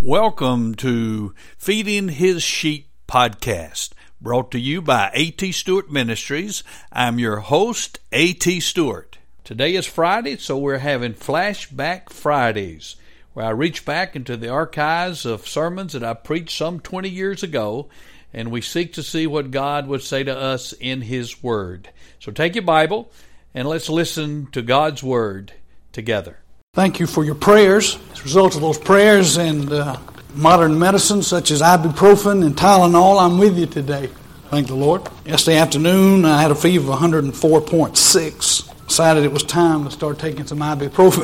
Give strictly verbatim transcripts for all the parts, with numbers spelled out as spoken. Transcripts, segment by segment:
Welcome to Feeding His Sheep podcast, brought to you by A T Stewart Ministries. I'm your host, A T Stewart. Today is Friday, so we're having Flashback Fridays, where I reach back into the archives of sermons that I preached some twenty years ago, and we seek to see what God would say to us in His Word. So take your Bible, and let's listen to God's Word together. Thank you for your prayers. As a result of those prayers and uh, modern medicine such as ibuprofen and Tylenol, I'm with you today. Thank the Lord. Yesterday afternoon, I had a fever of one hundred four point six. Decided it was time to start taking some ibuprofen.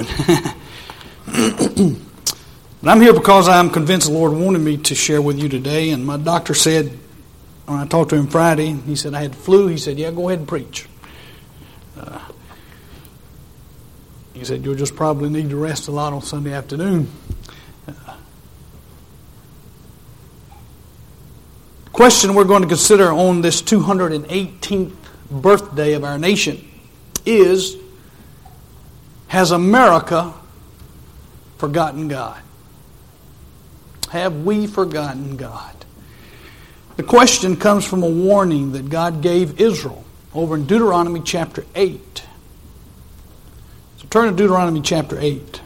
But I'm here because I'm convinced the Lord wanted me to share with you today. And my doctor said, when I talked to him Friday, he said I had the flu. He said, yeah, go ahead and preach. Uh, He said, you'll just probably need to rest a lot on Sunday afternoon. Uh, the question we're going to consider on this two hundred eighteenth birthday of our nation is, has America forgotten God? Have we forgotten God? The question comes from a warning that God gave Israel over in Deuteronomy chapter eight. So turn to Deuteronomy chapter eight.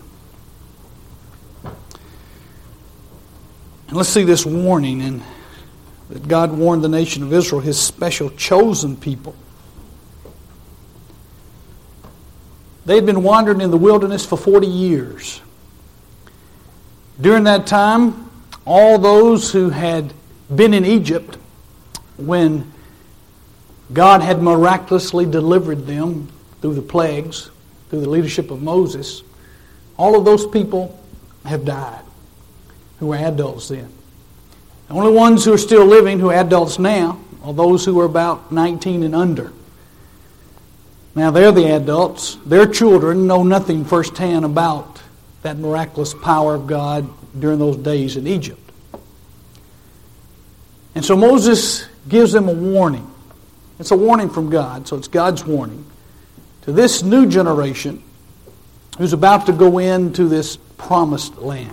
And let's see this warning and that God warned the nation of Israel, His special chosen people. They had been wandering in the wilderness for forty years. During that time, all those who had been in Egypt when God had miraculously delivered them through the plagues, through the leadership of Moses, all of those people have died, who were adults then. The only ones who are still living, who are adults now, are those who are about nineteen and under. Now they're the adults. Their children know nothing firsthand about that miraculous power of God during those days in Egypt. And so Moses gives them a warning. It's a warning from God, so it's God's warning to this new generation who's about to go into this promised land.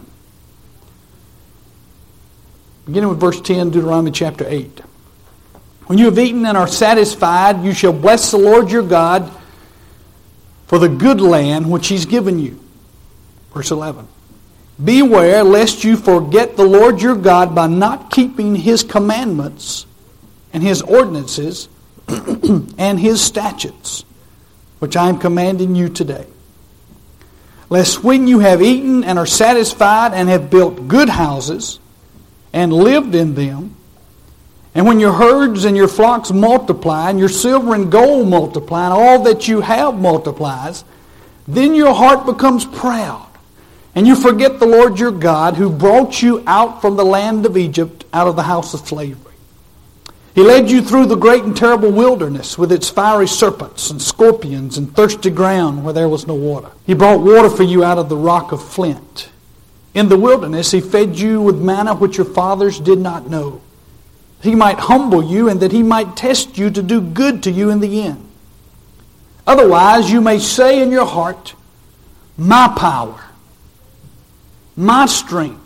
Beginning with verse ten, Deuteronomy chapter eight. When you have eaten and are satisfied, you shall bless the Lord your God for the good land which He's given you. Verse eleven. Beware lest you forget the Lord your God by not keeping His commandments and His ordinances and His statutes, which I am commanding you today. Lest when you have eaten and are satisfied and have built good houses and lived in them, and when your herds and your flocks multiply, and your silver and gold multiply, and all that you have multiplies, then your heart becomes proud, and you forget the Lord your God, who brought you out from the land of Egypt, out of the house of slavery. He led you through the great and terrible wilderness with its fiery serpents and scorpions and thirsty ground where there was no water. He brought water for you out of the rock of flint. In the wilderness He fed you with manna which your fathers did not know. He might humble you and that He might test you to do good to you in the end. Otherwise you may say in your heart, my power, my strength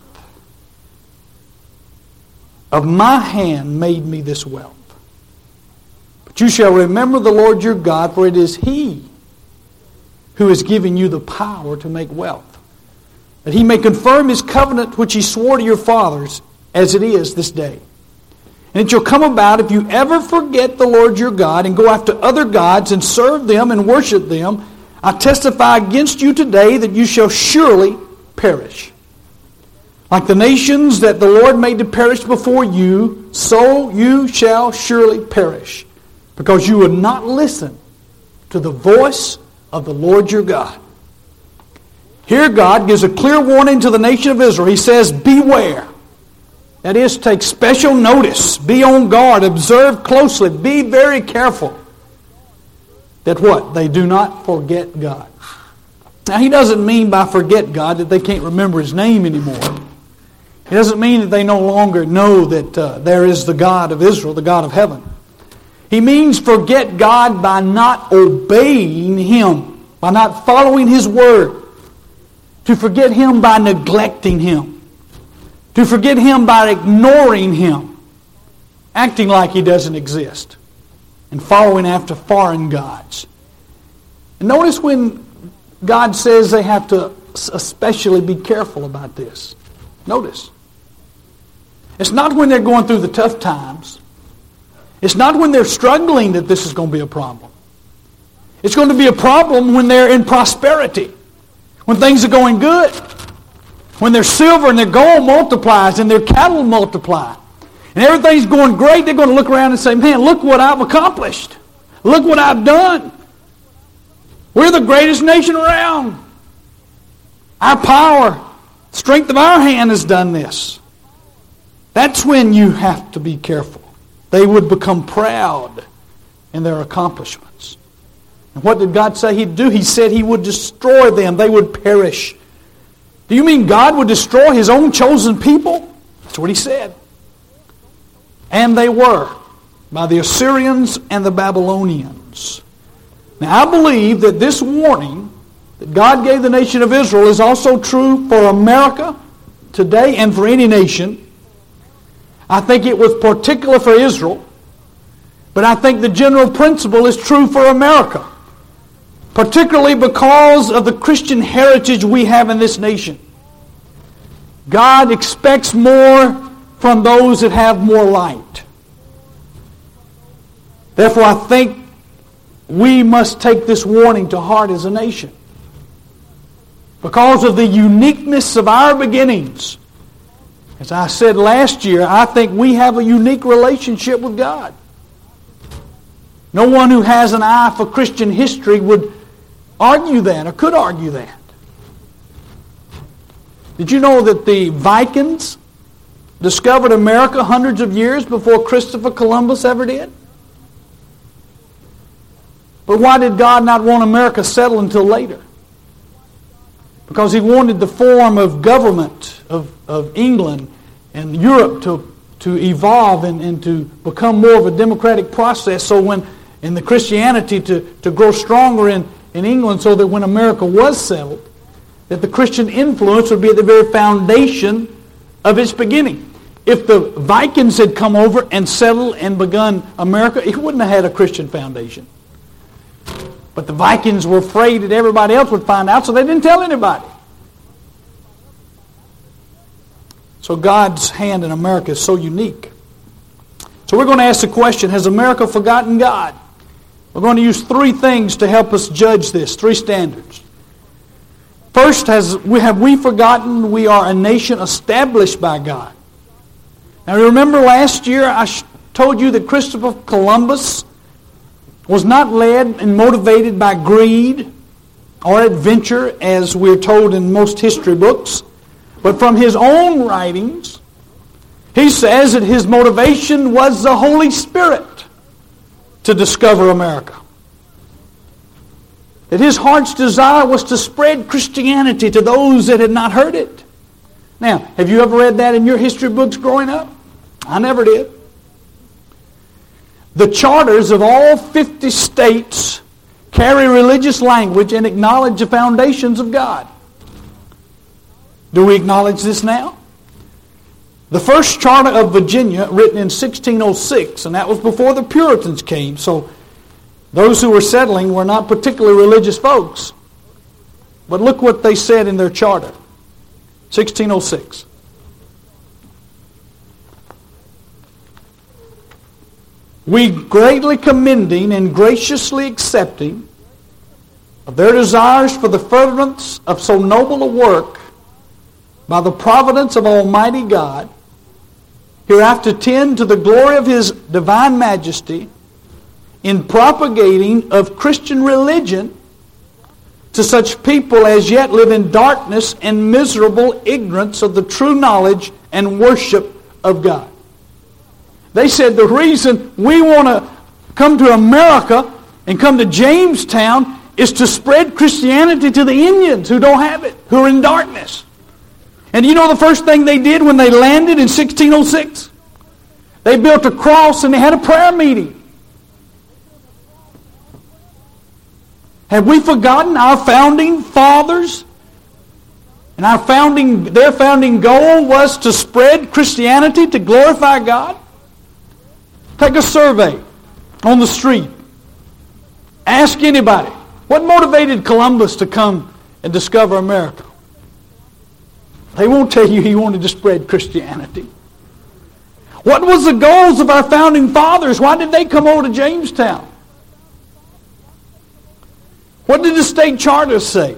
of my hand made me this wealth. But you shall remember the Lord your God, for it is He who has given you the power to make wealth, that He may confirm His covenant which He swore to your fathers, as it is this day. And it shall come about, if you ever forget the Lord your God and go after other gods and serve them and worship them, I testify against you today that you shall surely perish. Like the nations that the Lord made to perish before you, so you shall surely perish, because you would not listen to the voice of the Lord your God. Here God gives a clear warning to the nation of Israel. He says, beware. That is, take special notice. Be on guard. Observe closely. Be very careful. That what? They do not forget God. Now He doesn't mean by forget God that they can't remember His name anymore. It doesn't mean that they no longer know that uh, there is the God of Israel, the God of heaven. He means forget God by not obeying Him, by not following His word. To forget Him by neglecting Him. to forget Him by ignoring Him, acting like He doesn't exist, and following after foreign gods. And notice when God says they have to especially be careful about this. Notice. It's not when they're going through the tough times. It's not when they're struggling that this is going to be a problem. It's going to be a problem when they're in prosperity, when things are going good, when their silver and their gold multiplies and their cattle multiply, and everything's going great. They're going to look around and say, man, look what I've accomplished. Look what I've done. We're the greatest nation around. Our power, strength of our hand has done this. That's when you have to be careful. They would become proud in their accomplishments. And what did God say He'd do? He said He would destroy them. They would perish. Do you mean God would destroy His own chosen people? That's what He said. And they were, by the Assyrians and the Babylonians. Now I believe that this warning that God gave the nation of Israel is also true for America today and for any nation. I think it was particular for Israel, but I think the general principle is true for America, particularly because of the Christian heritage we have in this nation. God expects more from those that have more light. Therefore, I think we must take this warning to heart as a nation. Because of the uniqueness of our beginnings. As I said last year, I think we have a unique relationship with God. No one who has an eye for Christian history would argue that or could argue that. Did you know that the Vikings discovered America hundreds of years before Christopher Columbus ever did? But why did God not want America settled until later? Because He wanted the form of government of, of England and Europe to, to evolve and, and to become more of a democratic process, so when in the Christianity to, to grow stronger in, in England, so that when America was settled, that the Christian influence would be at the very foundation of its beginning. If the Vikings had come over and settled and begun America, it wouldn't have had a Christian foundation. But the Vikings were afraid that everybody else would find out, so they didn't tell anybody. So God's hand in America is so unique. So we're going to ask the question, has America forgotten God? We're going to use three things to help us judge this, three standards. First, has we have we forgotten we are a nation established by God? Now remember last year I told you that Christopher Columbus was not led and motivated by greed or adventure, as we're told in most history books, but from his own writings, he says that his motivation was the Holy Spirit to discover America. That his heart's desire was to spread Christianity to those that had not heard it. Now, have you ever read that in your history books growing up? I never did. The charters of all fifty states carry religious language and acknowledge the foundations of God. Do we acknowledge this now? The first charter of Virginia, written in sixteen oh six, and that was before the Puritans came, so those who were settling were not particularly religious folks. But look what they said in their charter. sixteen oh six. We greatly commending and graciously accepting of their desires for the furtherance of so noble a work by the providence of Almighty God, hereafter tend to the glory of His divine majesty in propagating of Christian religion to such people as yet live in darkness and miserable ignorance of the true knowledge and worship of God. They said the reason we want to come to America and come to Jamestown is to spread Christianity to the Indians who don't have it, who are in darkness. And you know the first thing they did when they landed in sixteen oh six? They built a cross and they had a prayer meeting. Have we forgotten our founding fathers And our founding, their founding goal was to spread Christianity, to glorify God. Take a survey on the street. Ask anybody, what motivated Columbus to come and discover America? They won't tell you he wanted to spread Christianity. What was the goals of our founding fathers? Why did they come over to Jamestown? What did the state charter say?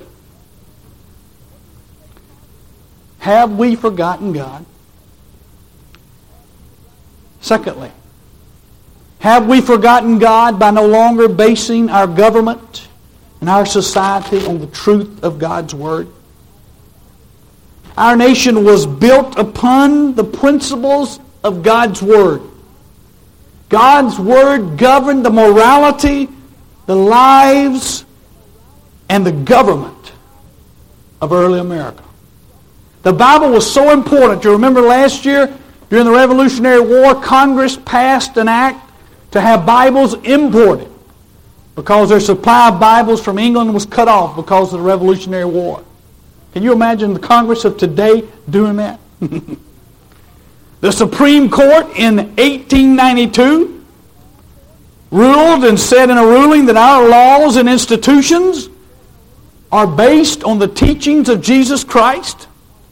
Have we forgotten God? Secondly, have we forgotten God by no longer basing our government and our society on the truth of God's Word? Our nation was built upon the principles of God's Word. God's Word governed the morality, the lives, and the government of early America. The Bible was so important. You remember last year, during the Revolutionary War, Congress passed an act to have Bibles imported because their supply of Bibles from England was cut off because of the Revolutionary War. Can you imagine the Congress of today doing that? The Supreme Court in eighteen ninety-two ruled and said in a ruling that our laws and institutions are based on the teachings of Jesus Christ.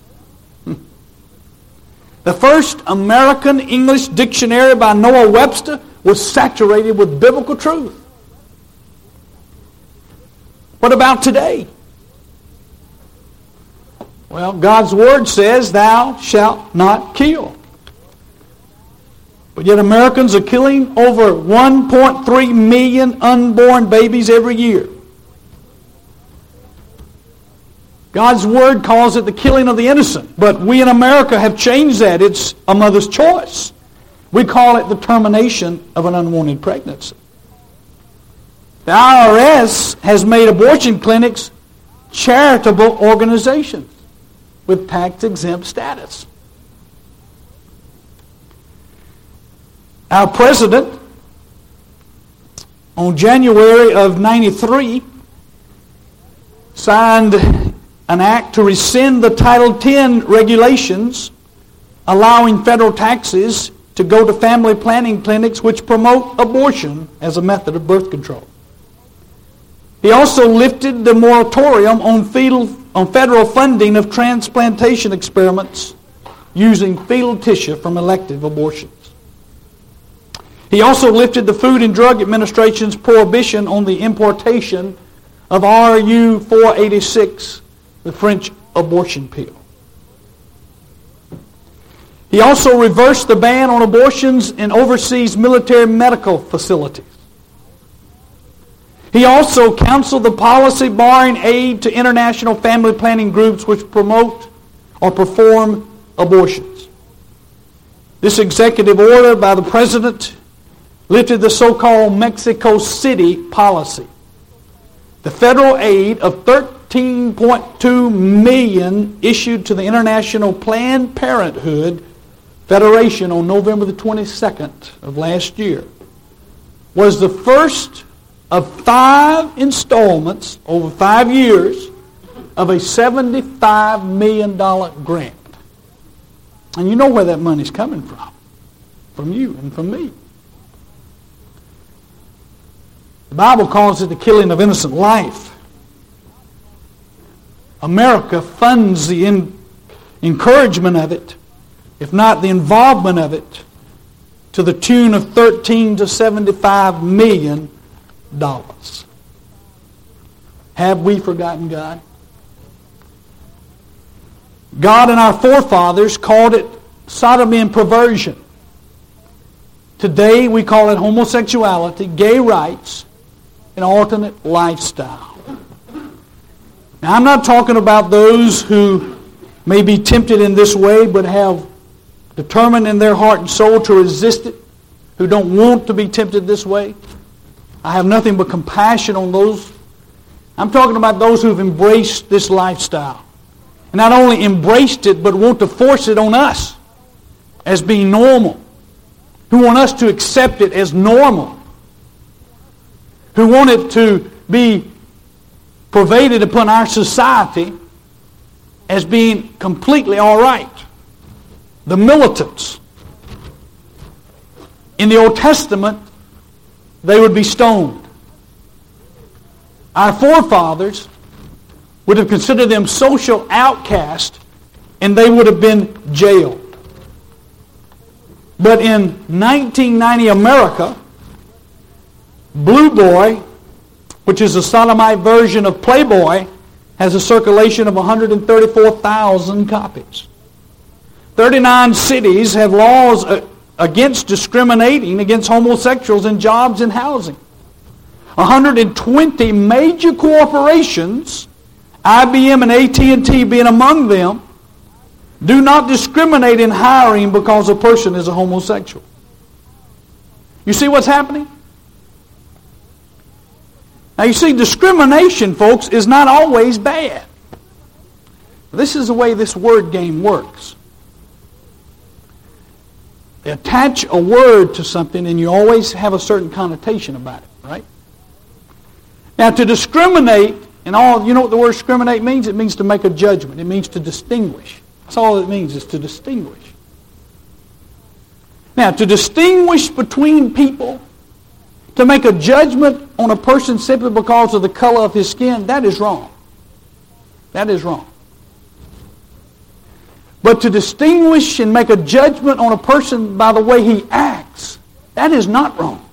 The first American English dictionary by Noah Webster was saturated with biblical truth. What about today? Well, God's Word says, thou shalt not kill. But yet Americans are killing over one point three million unborn babies every year. God's Word calls it the killing of the innocent. But we in America have changed that. It's a mother's choice. We call it the termination of an unwanted pregnancy. The I R S has made abortion clinics charitable organizations with tax-exempt status. Our president, on January of ninety-three, signed an act to rescind the Title ten regulations allowing federal taxes to go to family planning clinics which promote abortion as a method of birth control. He also lifted the moratorium on fetal, on federal funding of transplantation experiments using fetal tissue from elective abortions. He also lifted the Food and Drug Administration's prohibition on the importation of R U four eighty-six, the French abortion pill. He also reversed the ban on abortions in overseas military medical facilities. He also counseled the policy barring aid to international family planning groups which promote or perform abortions. This executive order by the President lifted the so-called Mexico City policy. The federal aid of thirteen point two million dollars issued to the International Planned Parenthood Federation on November the twenty-second of last year was the first of five installments over five years of a seventy-five million dollars grant. And you know where that money's coming from. From you and from me. The Bible calls it the killing of innocent life. America funds the in, encouragement of it, if not the involvement of it, to the tune of thirteen to seventy-five million dollars. Have we forgotten God? God and our forefathers called it sodomy and perversion. Today we call it homosexuality, gay rights, an alternate lifestyle. Now I'm not talking about those who may be tempted in this way but have determined in their heart and soul to resist it, who don't want to be tempted this way. I have nothing but compassion on those. I'm talking about those who've embraced this lifestyle. And not only embraced it, but want to force it on us as being normal. Who want us to accept it as normal. Who want it to be pervaded upon our society as being completely all right. The militants. In the Old Testament, they would be stoned. Our forefathers would have considered them social outcasts, and they would have been jailed. But in nineteen ninety America, Blue Boy, which is a sodomite version of Playboy, has a circulation of one hundred thirty-four thousand copies. thirty-nine cities have laws against discriminating against homosexuals in jobs and housing. one hundred twenty major corporations, I B M and A T and T being among them, do not discriminate in hiring because a person is a homosexual. You see what's happening? Now you see, discrimination, folks, is not always bad. This is the way this word game works. They attach a word to something and you always have a certain connotation about it, right? Now to discriminate, and all, you know what the word discriminate means? It means to make a judgment. It means to distinguish. That's all it means, is to distinguish. Now, to distinguish between people, to make a judgment on a person simply because of the color of his skin, that is wrong. That is wrong. But to distinguish and make a judgment on a person by the way he acts, that is not wrong.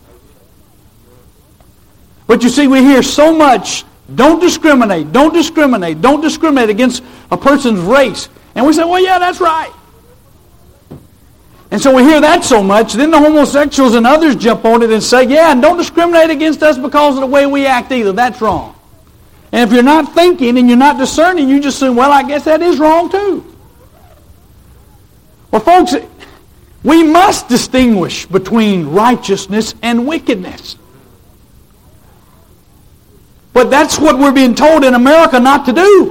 But you see, we hear so much, don't discriminate, don't discriminate, don't discriminate against a person's race. And we say, well, yeah, that's right. And so we hear that so much, then the homosexuals and others jump on it and say, yeah, and don't discriminate against us because of the way we act either. That's wrong. And if you're not thinking and you're not discerning, you just assume, well, I guess that is wrong too. Well, folks, we must distinguish between righteousness and wickedness. But that's what we're being told in America not to do.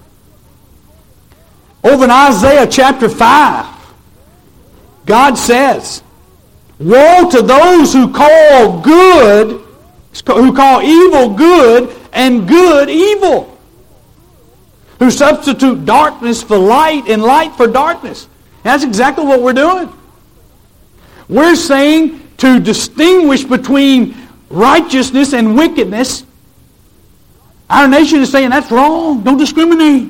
Over in Isaiah chapter five, God says, woe to those who call good, who call evil good and good evil, who substitute darkness for light and light for darkness. And that's exactly what we're doing. We're saying to distinguish between righteousness and wickedness. Our nation is saying that's wrong. Don't discriminate.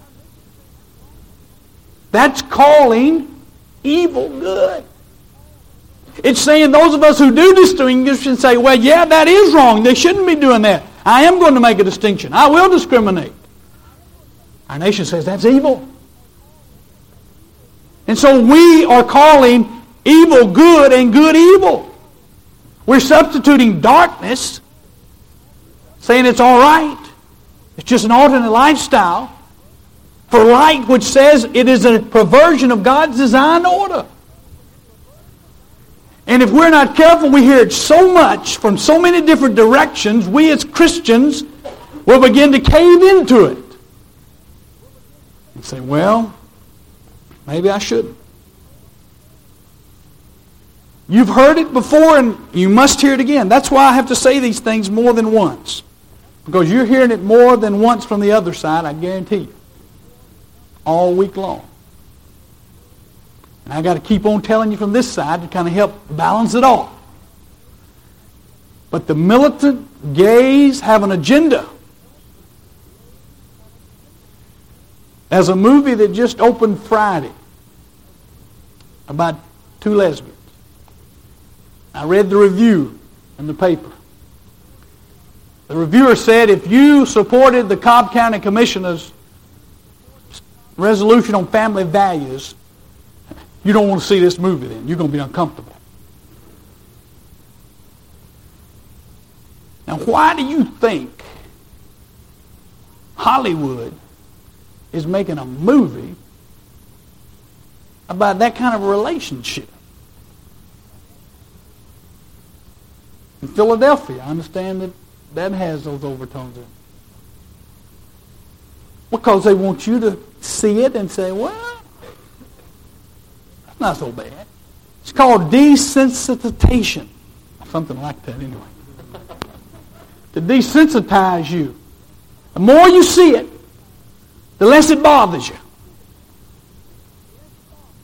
That's calling evil good. It's saying those of us who do distinguish should say, well, yeah, that is wrong. They shouldn't be doing that. I am going to make a distinction. I will discriminate. Our nation says that's evil. And so we are calling evil good and good evil. We're substituting darkness, saying it's all right. It's just an alternate lifestyle, for light, which says it is a perversion of God's design order. And if we're not careful, we hear it so much from so many different directions, we as Christians will begin to cave into it. And say, well, maybe I shouldn't. You've heard it before and you must hear it again. That's why I have to say these things more than once. Because you're hearing it more than once from the other side, I guarantee you. All week long. And I got to keep on telling you from this side to kind of help balance it all. But the militant gays have an agenda. As a movie that just opened Friday about two lesbians. I read the review in the paper. The reviewer said, if you supported the Cobb County Commissioner's resolution on family values, you don't want to see this movie then. You're going to be uncomfortable. Now, why do you think Hollywood is making a movie about that kind of a relationship? In Philadelphia, I understand that that has those overtones in it. Because they want you to see it and say, well, that's not so bad. It's called desensitization. Something like that anyway. To desensitize you. The more you see it, the less it bothers you.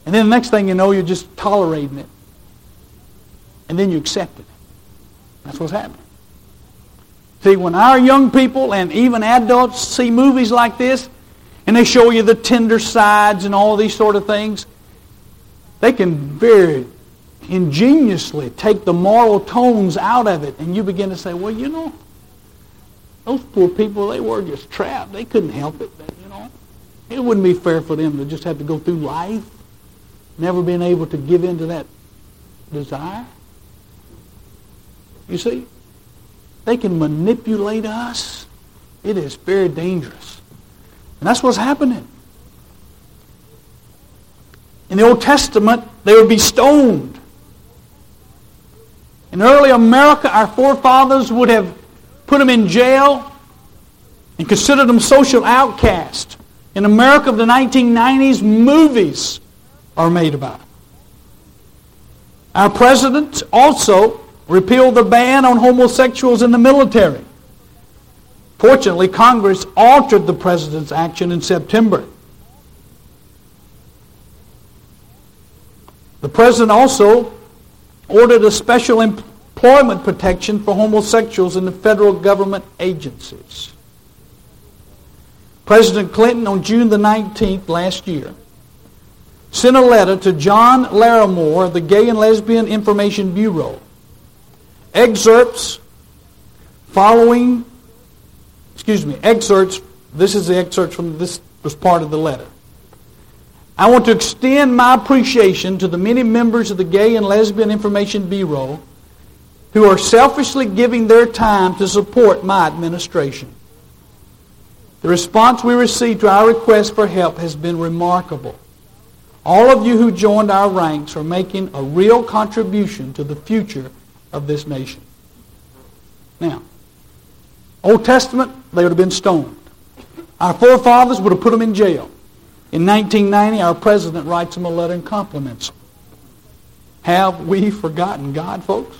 And then the next thing you know, you're just tolerating it. And then you accept it. That's what's happening. See, when our young people and even adults see movies like this, and they show you the tender sides and all these sort of things, they can very ingeniously take the moral tones out of it, and you begin to say, well, you know, those poor people, they were just trapped. They couldn't help it, you know. It wouldn't be fair for them to just have to go through life, never being able to give in to that desire. You see, they can manipulate us. It is very dangerous. And that's what's happening. In the Old Testament, they would be stoned. In early America, our forefathers would have put them in jail and considered them social outcasts. In America of the nineteen nineties, movies are made about it. Our president also repealed the ban on homosexuals in the military. Fortunately, Congress altered the president's action in September. The president also ordered a special employment protection for homosexuals in the federal government agencies. President Clinton, on June the nineteenth last year, sent a letter to John Larimore of the Gay and Lesbian Information Bureau. Excerpts following, excuse me, excerpts, this is the excerpt from, this was part of the letter. I want to extend my appreciation to the many members of the Gay and Lesbian Information Bureau who are selfishly giving their time to support my administration. The response we received to our request for help has been remarkable. All of you who joined our ranks are making a real contribution to the future of this nation. Now, Old Testament, they would have been stoned. Our forefathers would have put them in jail. In nineteen ninety, our president writes them a letter and compliments them. Have we forgotten God, folks?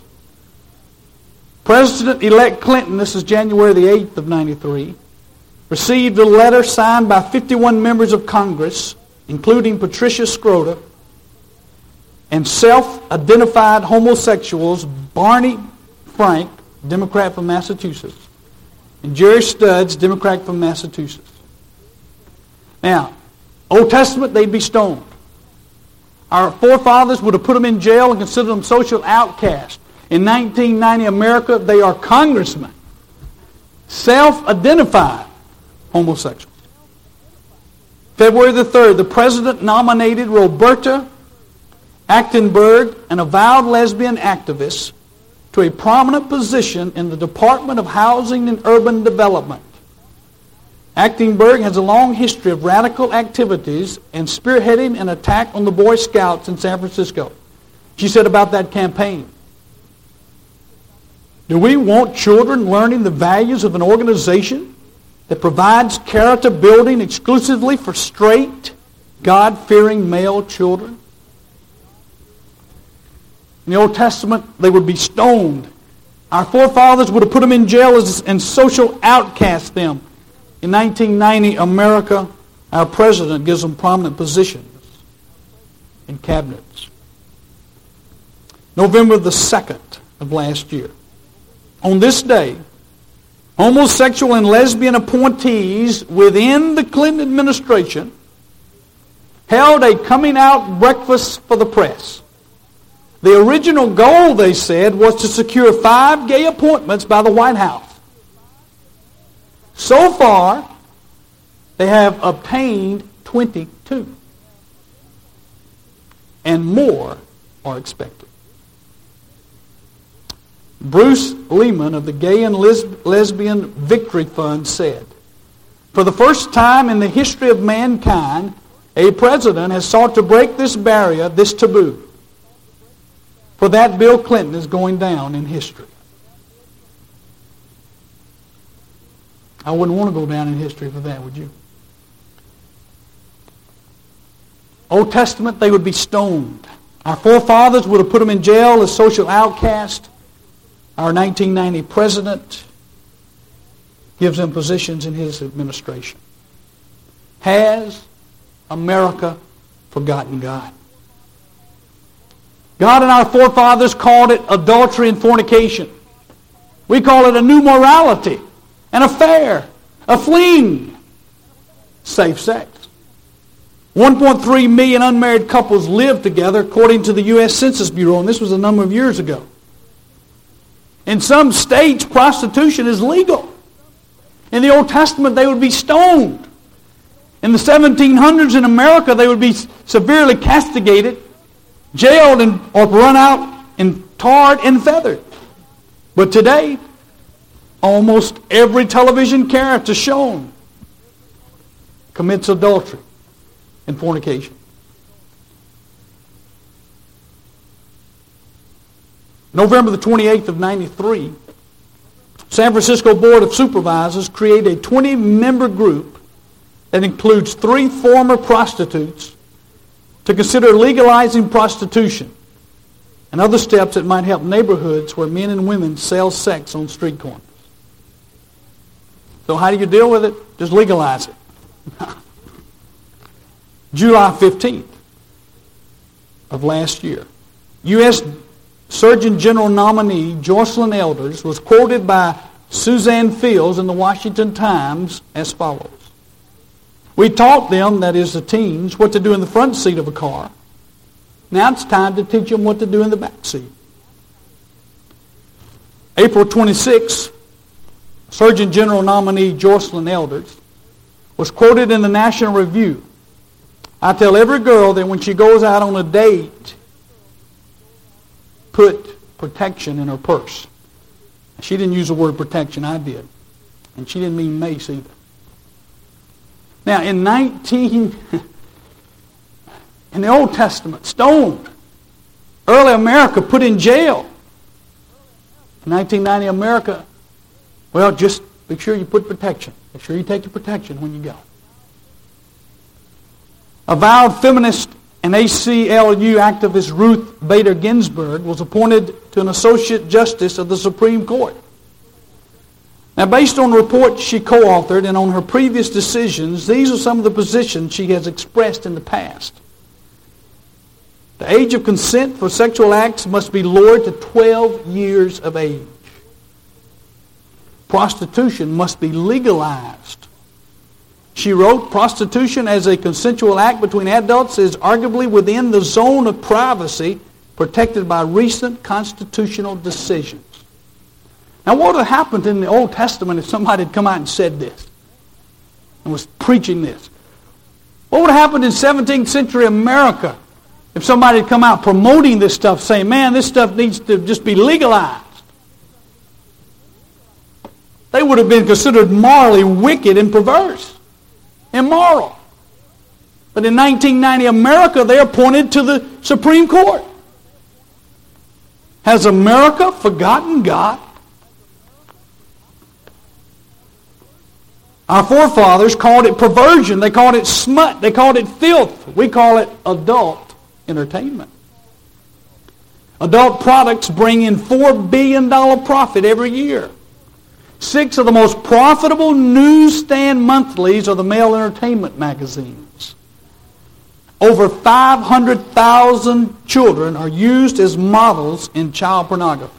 President-elect Clinton, this is January the eighth of ninety-three, received a letter signed by fifty-one members of Congress, including Patricia Schroeder, and self-identified homosexuals Barney Frank, Democrat from Massachusetts, and Jerry Studs, Democrat from Massachusetts. Now, Old Testament, they'd be stoned. Our forefathers would have put them in jail and considered them social outcasts. In nineteen ninety America, they are congressmen, self-identified homosexuals. February the third, the president nominated Roberta Achtenberg, an avowed lesbian activist, to a prominent position in the Department of Housing and Urban Development. Achtenberg has a long history of radical activities and spearheading an attack on the Boy Scouts in San Francisco. She said about that campaign, do we want children learning the values of an organization that provides character building exclusively for straight, God-fearing male children? In the Old Testament, they would be stoned. Our forefathers would have put them in jail as, and social outcast them. In nineteen ninety, America, our president gives them prominent positions in cabinets. November the second of last year. On this day, homosexual and lesbian appointees within the Clinton administration held a coming out breakfast for the press. The original goal, they said, was to secure five gay appointments by the White House. So far, they have obtained twenty-two. And more are expected. Bruce Lehman of the Gay and Les- Lesbian Victory Fund said, for the first time in the history of mankind, a president has sought to break this barrier, this taboo. For that, Bill Clinton is going down in history. I wouldn't want to go down in history for that, would you? Old Testament, they would be stoned. Our forefathers would have put them in jail as social outcasts. Our nineteen ninety president gives them positions in his administration. Has America forgotten God? God and our forefathers called it adultery and fornication. We call it a new morality, an affair, a fling, safe sex. one point three million unmarried couples live together according to the U S Census Bureau, and this was a number of years ago. In some states, prostitution is legal. In the Old Testament, they would be stoned. In the seventeen hundreds in America, they would be severely castigated, jailed, and, or run out and tarred and feathered. But today, almost every television character shown commits adultery and fornication. November the twenty-eighth of ninety-three, San Francisco Board of Supervisors created a twenty-member group that includes three former prostitutes to consider legalizing prostitution and other steps that might help neighborhoods where men and women sell sex on street corners. So how do you deal with it? Just legalize it. July fifteenth of last year, U S Surgeon General nominee Joycelyn Elders was quoted by Suzanne Fields in the Washington Times as follows. We taught them, that is the teens, what to do in the front seat of a car. Now it's time to teach them what to do in the back seat. April twenty-sixth, Surgeon General nominee Joycelyn Elders was quoted in the National Review. I tell every girl that when she goes out on a date, put protection in her purse. She didn't use the word protection, I did. And she didn't mean mace either. Now, in nineteen, in the Old Testament, stoned. Early America put in jail. In nineteen ninety, America, well, just make sure you put protection. Make sure you take your protection when you go. Avowed feminist and A C L U activist Ruth Bader Ginsburg was appointed to an associate justice of the Supreme Court. Now, based on reports she co-authored and on her previous decisions, these are some of the positions she has expressed in the past. The age of consent for sexual acts must be lowered to twelve years of age. Prostitution must be legalized. She wrote, prostitution as a consensual act between adults is arguably within the zone of privacy protected by recent constitutional decisions. Now, what would have happened in the Old Testament if somebody had come out and said this and was preaching this? What would have happened in seventeenth century America if somebody had come out promoting this stuff, saying, man, this stuff needs to just be legalized? They would have been considered morally wicked and perverse, immoral. But in nineteen ninety America, they are appointed to the Supreme Court. Has America forgotten God? Our forefathers called it perversion. They called it smut. They called it filth. We call it adult entertainment. Adult products bring in four billion dollars profit every year. Six of the most profitable newsstand monthlies are the male entertainment magazines. Over five hundred thousand children are used as models in child pornography.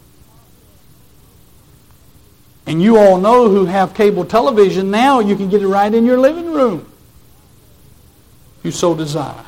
And you all know who have cable television, now you can get it right in your living room if you so desire.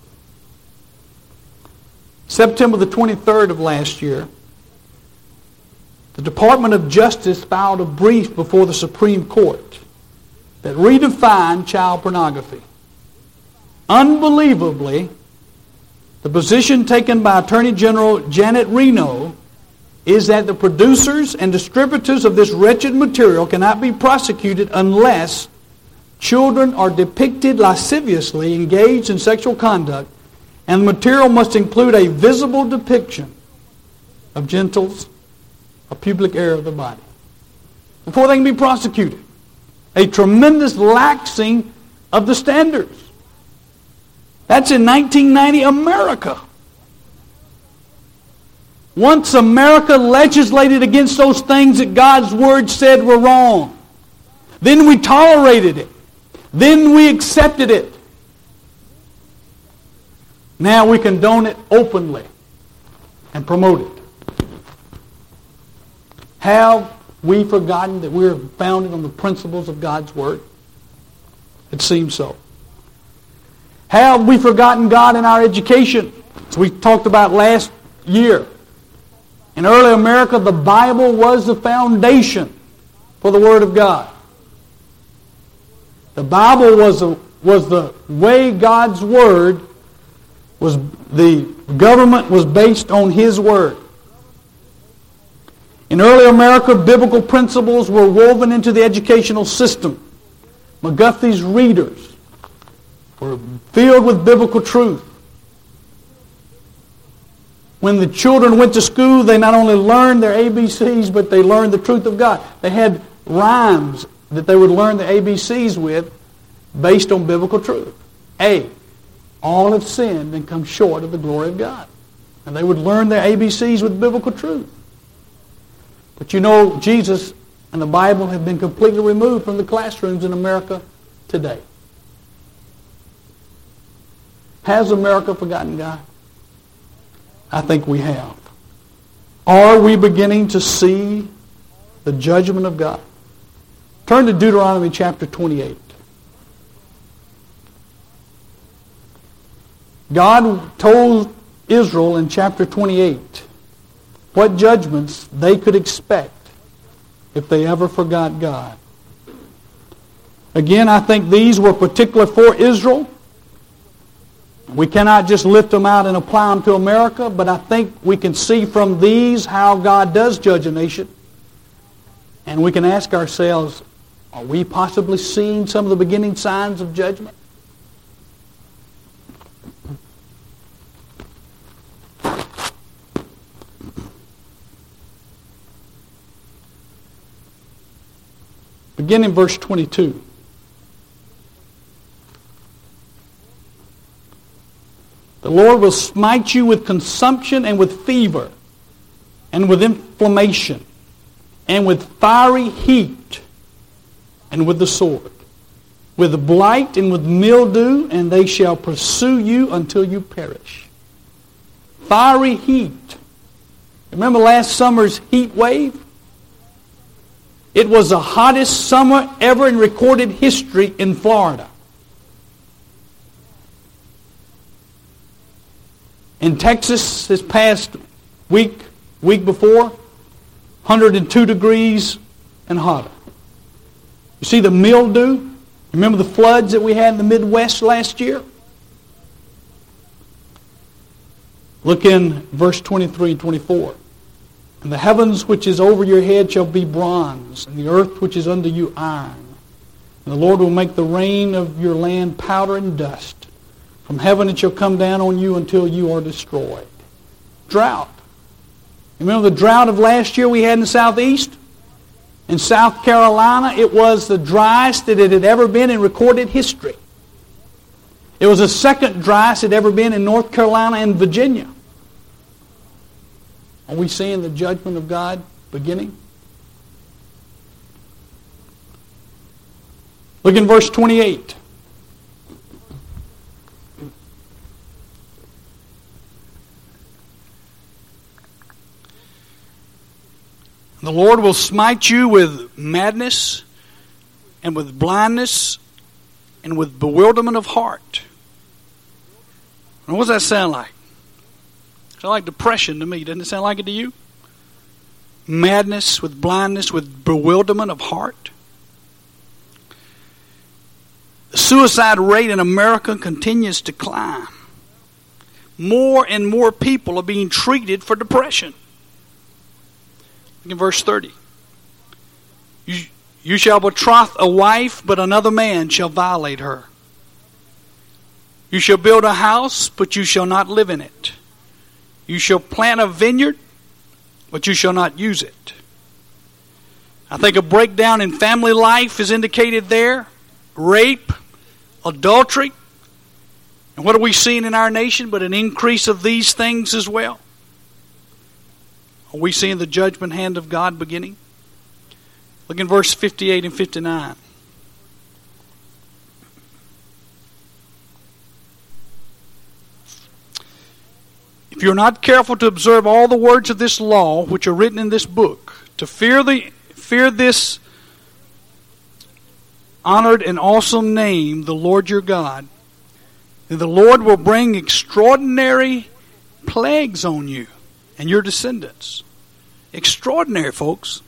September the twenty-third of last year, the Department of Justice filed a brief before the Supreme Court that redefined child pornography. Unbelievably, the position taken by Attorney General Janet Reno is that the producers and distributors of this wretched material cannot be prosecuted unless children are depicted lasciviously engaged in sexual conduct, and the material must include a visible depiction of genitals, a pubic area of the body, before they can be prosecuted. A tremendous laxing of the standards. That's in nineteen ninety America. Once America legislated against those things that God's Word said were wrong. Then we tolerated it. Then we accepted it. Now we condone it openly. and promoted. Have we forgotten that we're founded on the principles of God's Word? It seems so. Have we forgotten God in our education? As we talked about last year. In early America, the Bible was the foundation for the Word of God. The Bible was the, was the way God's Word was, the government was based on His Word. In early America, biblical principles were woven into the educational system. McGuffey's readers were filled with biblical truth. When the children went to school, they not only learned their A B Cs, but they learned the truth of God. They had rhymes that they would learn the A B Cs with based on biblical truth. A, all have sinned and come short of the glory of God. And they would learn their A B Cs with biblical truth. But you know, Jesus and the Bible have been completely removed from the classrooms in America today. Has America forgotten God? I think we have. Are we beginning to see the judgment of God? Turn to Deuteronomy chapter twenty-eight. God told Israel in chapter twenty-eight what judgments they could expect if they ever forgot God. Again, I think these were particular for Israel. We cannot just lift them out and apply them to America, but I think we can see from these how God does judge a nation. And we can ask ourselves, are we possibly seeing some of the beginning signs of judgment? Begin in verse twenty-two. The Lord will smite you with consumption and with fever and with inflammation and with fiery heat and with the sword, with blight and with mildew, and they shall pursue you until you perish. Fiery heat. Remember last summer's heat wave? It was the hottest summer ever in recorded history in Florida. In Texas this past week, week before, one hundred two degrees and hotter. You see the mildew? Remember the floods that we had in the Midwest last year? Look in verse twenty-three and twenty-four. And the heavens which is over your head shall be bronze, and the earth which is under you iron. And the Lord will make the rain of your land powder and dust. From heaven it shall come down on you until you are destroyed. Drought. Remember the drought of last year we had in the southeast? In South Carolina, it was the driest that it had ever been in recorded history. It was the second driest it had ever been in North Carolina and Virginia. Are we seeing the judgment of God beginning? Look in verse twenty-eight. The Lord will smite you with madness and with blindness and with bewilderment of heart. And what does that sound like? It sounds like depression to me. Doesn't it sound like it to you? Madness with blindness with bewilderment of heart. The suicide rate in America continues to climb. More and more people are being treated for depression. Look in verse thirty. You, you shall betroth a wife, but another man shall violate her. You shall build a house, but you shall not live in it. You shall plant a vineyard, but you shall not use it. I think a breakdown in family life is indicated there. Rape, adultery. And what are we seeing in our nation but an increase of these things as well? Are we seeing the judgment hand of God beginning? Look in verse fifty-eight and fifty-nine. If you are not careful to observe all the words of this law which are written in this book, to fear the fear this honored and awesome name, the Lord your God, then the Lord will bring extraordinary plagues on you and your descendants. Extraordinary, folks.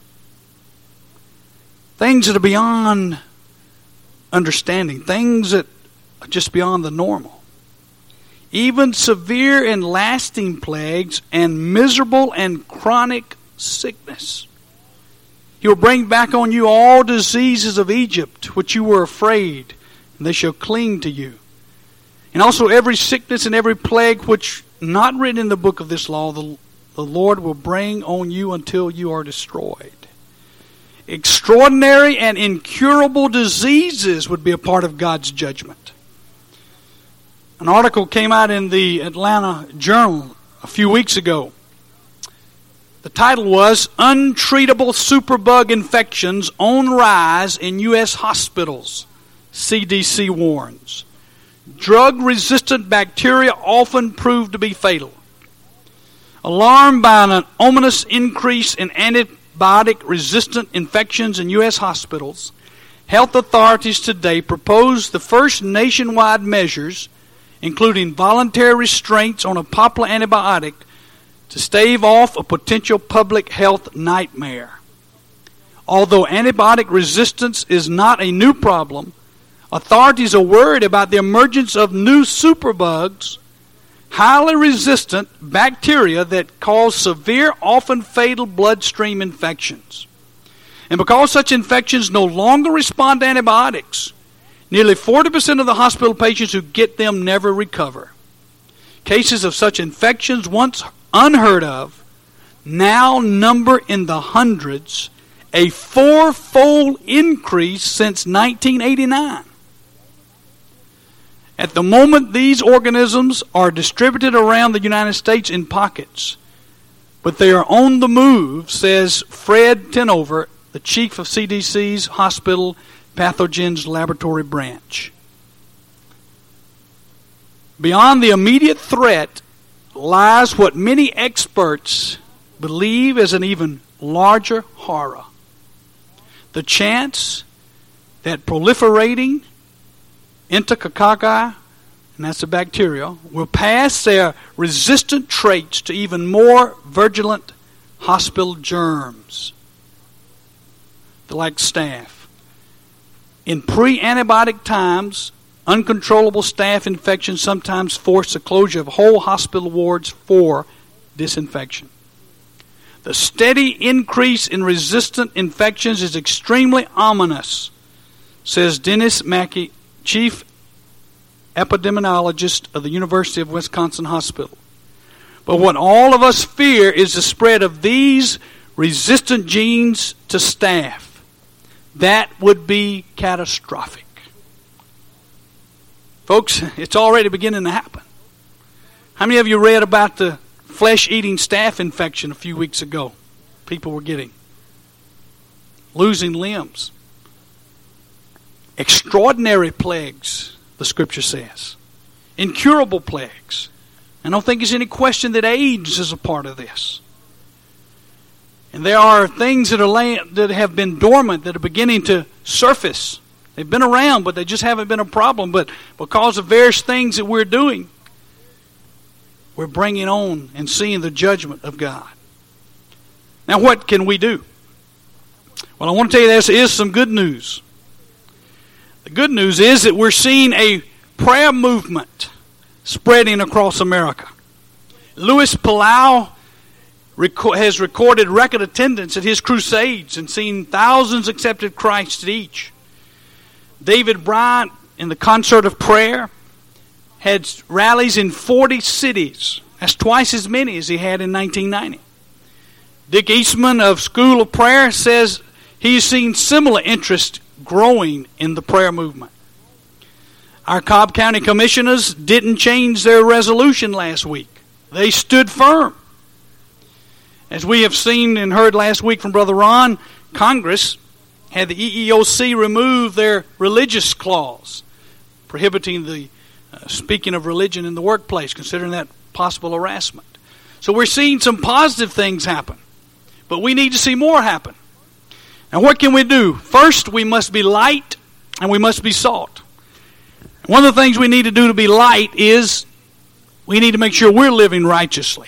Things that are beyond understanding. Things that are just beyond the normal. Even severe and lasting plagues and miserable and chronic sickness. He will bring back on you all diseases of Egypt, which you were afraid, and they shall cling to you. And also every sickness and every plague which not written in the book of this law, the, the Lord will bring on you until you are destroyed. Extraordinary and incurable diseases would be a part of God's judgment. An article came out in the Atlanta Journal a few weeks ago. The title was, Untreatable Superbug Infections on Rise in U S Hospitals, C D C Warns. Drug-resistant bacteria often prove to be fatal. Alarmed by an ominous increase in antibiotic-resistant infections in U S hospitals, health authorities today propose the first nationwide measures, including voluntary restraints on a popular antibiotic, to stave off a potential public health nightmare. Although antibiotic resistance is not a new problem, authorities are worried about the emergence of new superbugs, highly resistant bacteria that cause severe, often fatal bloodstream infections. And because such infections no longer respond to antibiotics, nearly forty percent of the hospital patients who get them never recover. Cases of such infections, once unheard of, now number in the hundreds, a fourfold increase since nineteen eighty-nine. At the moment, these organisms are distributed around the United States in pockets, but they are on the move, says Fred Tenover, the chief of C D C's Hospital Pathogens Laboratory Branch. Beyond the immediate threat lies what many experts believe is an even larger horror. The chance that proliferating Enterococci, and that's a bacteria, will pass their resistant traits to even more virulent hospital germs, like staph. In pre-antibiotic times, uncontrollable staph infections sometimes force the closure of whole hospital wards for disinfection. The steady increase in resistant infections is extremely ominous, says Dennis Mackey, chief epidemiologist of the University of Wisconsin Hospital. But what all of us fear is the spread of these resistant genes to staph. That would be catastrophic. Folks, it's already beginning to happen. How many of you read about the flesh-eating staph infection a few weeks ago? People were getting. Losing limbs. Extraordinary plagues, the Scripture says. Incurable plagues. I don't think there's any question that AIDS is a part of this. And there are things that are lay, that have been dormant that are beginning to surface. They've been around, but they just haven't been a problem. But because of various things that we're doing, we're bringing on and seeing the judgment of God. Now, what can we do? Well, I want to tell you there is some good news. The good news is that we're seeing a prayer movement spreading across America. Louis Palau has recorded record attendance at his crusades and seen thousands accepted Christ at each. David Bryant, in the Concert of Prayer, had rallies in forty cities. That's twice as many as he had in nineteen ninety. Dick Eastman of School of Prayer says he's seen similar interest growing in the prayer movement. Our Cobb County commissioners didn't change their resolution last week. They stood firm. As we have seen and heard last week from Brother Ron, Congress had the E E O C remove their religious clause, prohibiting the uh, speaking of religion in the workplace, considering that possible harassment. So we're seeing some positive things happen. But we need to see more happen. Now what can we do? First, we must be light and we must be salt. One of the things we need to do to be light is we need to make sure we're living righteously.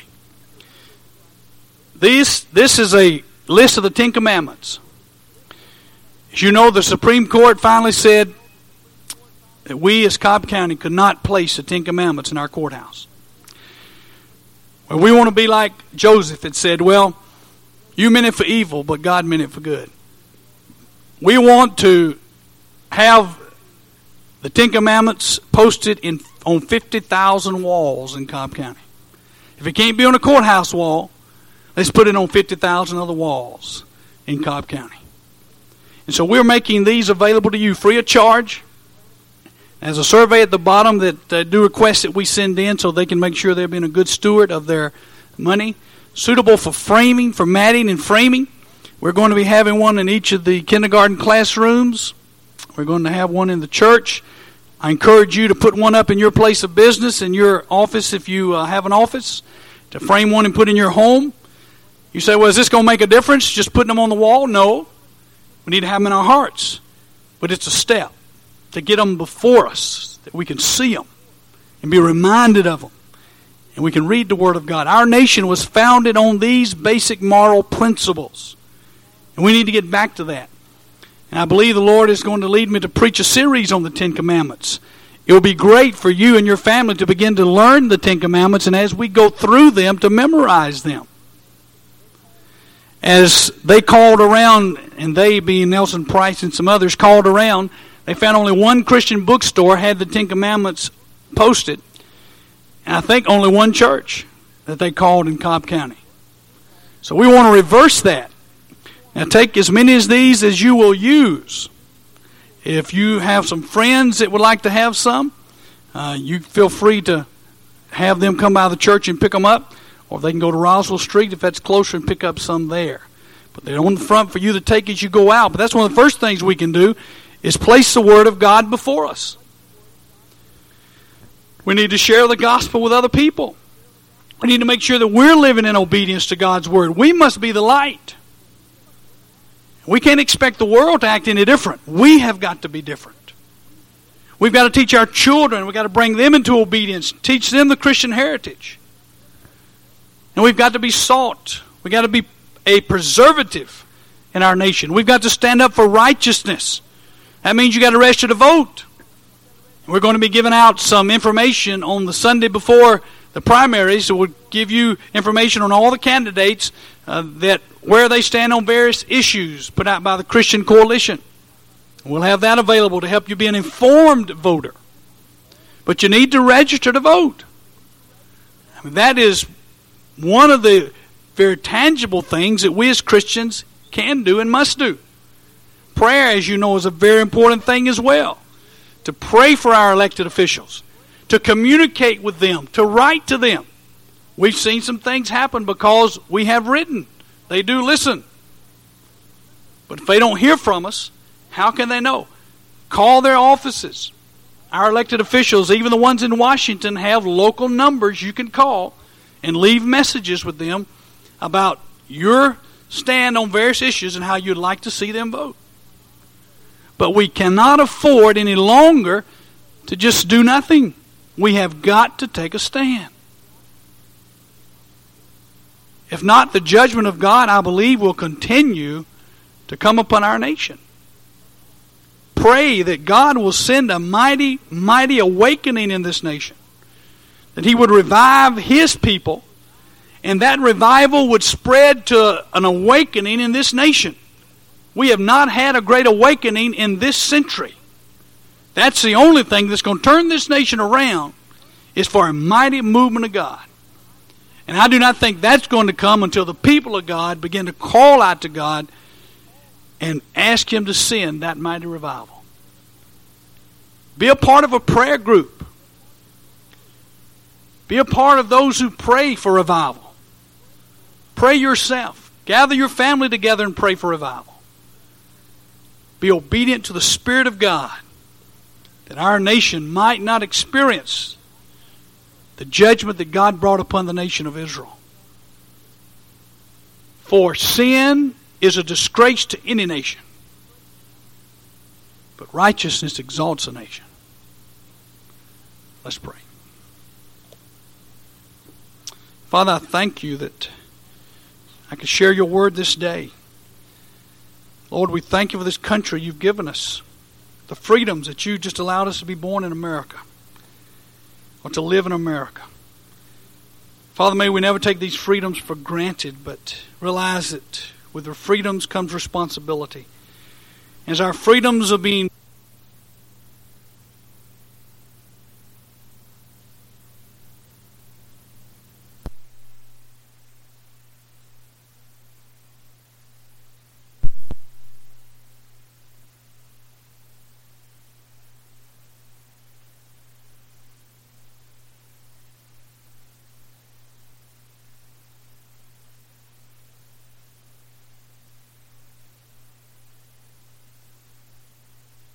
This, this is a list of the Ten Commandments. As you know, the Supreme Court finally said that we as Cobb County could not place the Ten Commandments in our courthouse. Well, we want to be like Joseph that said, well, you meant it for evil, but God meant it for good. We want to have the Ten Commandments posted in on fifty thousand walls in Cobb County. If it can't be on a courthouse wall, let's put it on fifty thousand other walls in Cobb County. And so we're making these available to you free of charge. There's a survey at the bottom that uh, do requests that we send in so they can make sure they're being a good steward of their money. Suitable for framing, for matting and framing. We're going to be having one in each of the kindergarten classrooms. We're going to have one in the church. I encourage you to put one up in your place of business, in your office if you uh, have an office, to frame one and put in your home. You say, well, is this going to make a difference, just putting them on the wall? No. We need to have them in our hearts. But it's a step to get them before us, that we can see them and be reminded of them. And we can read the Word of God. Our nation was founded on these basic moral principles. And we need to get back to that. And I believe the Lord is going to lead me to preach a series on the Ten Commandments. It will be great for you and your family to begin to learn the Ten Commandments, and as we go through them, to memorize them. As they called around, and they being Nelson Price and some others called around, they found only one Christian bookstore had the Ten Commandments posted. And I think only one church that they called in Cobb County. So we want to reverse that. Now take as many of these as you will use. If you have some friends that would like to have some, uh, you feel free to have them come by the church and pick them up. Or they can go to Roswell Street if that's closer and pick up some there. But they're on the front for you to take as you go out. But that's one of the first things we can do, is place the Word of God before us. We need to share the gospel with other people. We need to make sure that we're living in obedience to God's Word. We must be the light. We can't expect the world to act any different. We have got to be different. We've got to teach our children. We've got to bring them into obedience. Teach them the Christian heritage. And we've got to be salt. We've got to be a preservative in our nation. We've got to stand up for righteousness. That means you've got to register to vote. We're going to be giving out some information on the Sunday before the primaries. So we'll give you information on all the candidates, uh, that where they stand on various issues put out by the Christian Coalition. We'll have that available to help you be an informed voter. But you need to register to vote. I mean, that is one of the very tangible things that we as Christians can do and must do. Prayer, as you know, is a very important thing as well. To pray for our elected officials, to communicate with them, to write to them. We've seen some things happen because we have written. They do listen. But if they don't hear from us, how can they know? Call their offices. Our elected officials, even the ones in Washington, have local numbers you can call and leave messages with them about your stand on various issues and how you'd like to see them vote. But we cannot afford any longer to just do nothing. We have got to take a stand. If not, the judgment of God, I believe, will continue to come upon our nation. Pray that God will send a mighty, mighty awakening in this nation. That He would revive His people, and that revival would spread to an awakening in this nation. We have not had a great awakening in this century. That's the only thing that's going to turn this nation around, is for a mighty movement of God. And I do not think that's going to come until the people of God begin to call out to God and ask Him to send that mighty revival. Be a part of a prayer group. Be a part of those who pray for revival. Pray yourself. Gather your family together and pray for revival. Be obedient to the Spirit of God, that our nation might not experience the judgment that God brought upon the nation of Israel. For sin is a disgrace to any nation, but righteousness exalts a nation. Let's pray. Father, I thank you that I can share your word this day. Lord, we thank you for this country you've given us, the freedoms that you just allowed us to be born in America, or to live in America. Father, may we never take these freedoms for granted, but realize that with the freedoms comes responsibility. As our freedoms are being